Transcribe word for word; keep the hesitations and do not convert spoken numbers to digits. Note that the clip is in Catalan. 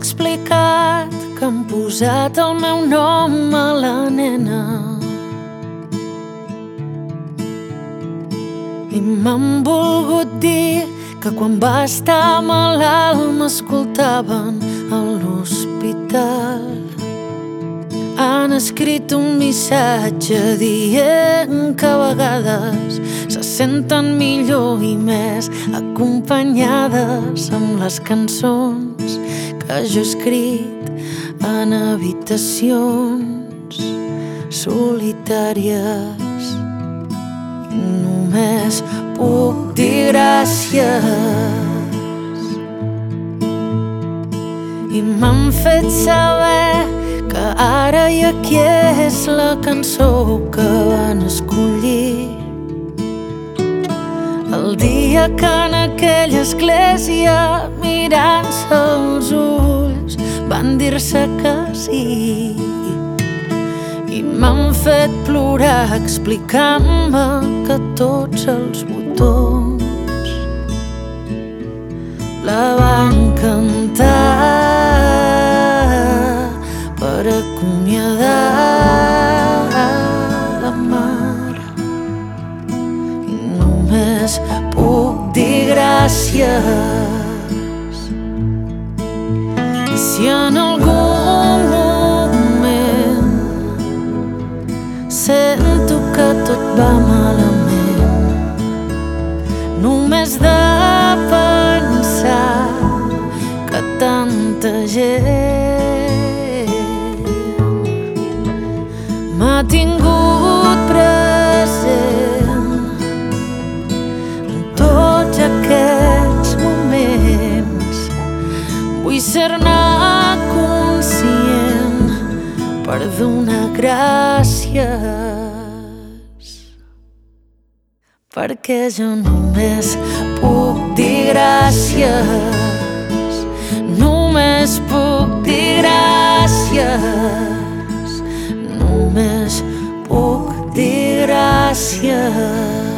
explicat que han posat el meu nom a la nena i m'han volgut dir que quan va estar malalt m'escoltaven a l'hospital. Han escrit un missatge dient que a vegades se senten millor i més acompanyades amb les cançons que jo he escrit en habitacions solitàries. Només puc dir gràcies i m'han fet saber que ara i aquí és la cançó que van escollir el dia que en aquella església, mirant-se als ulls, van dir-se que sí. I m'han fet plorar explicant-me que tots els botons la van cantar per acomiadar la mar. I només puc dir gràcies. I si en algun moment sento que tot va malament, només de pensar que tanta gent m'ha tingut present en tots aquests moments. Vull ser-ne conscient per donar gràcies, perquè jo només puc dir gràcies, només puc dir gràcies, només puc dir gràcies.